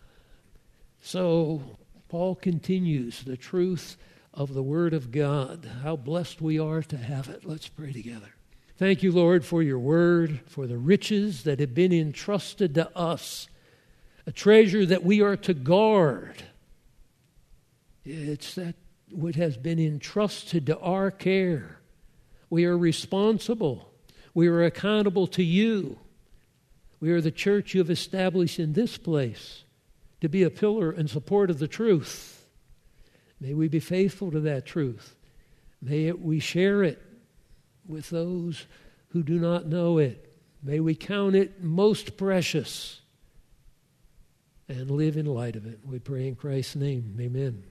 So Paul continues the truth of the Word of God. How blessed we are to have it. Let's pray together. Thank you, Lord, for your Word, for the riches that have been entrusted to us, a treasure that we are to guard. It's that which has been entrusted to our care. We are responsible. We are accountable to you. We are the church you have established in this place to be a pillar and support of the truth. May we be faithful to that truth. May it, we share it with those who do not know it. May we count it most precious and live in light of it. We pray in Christ's name. Amen.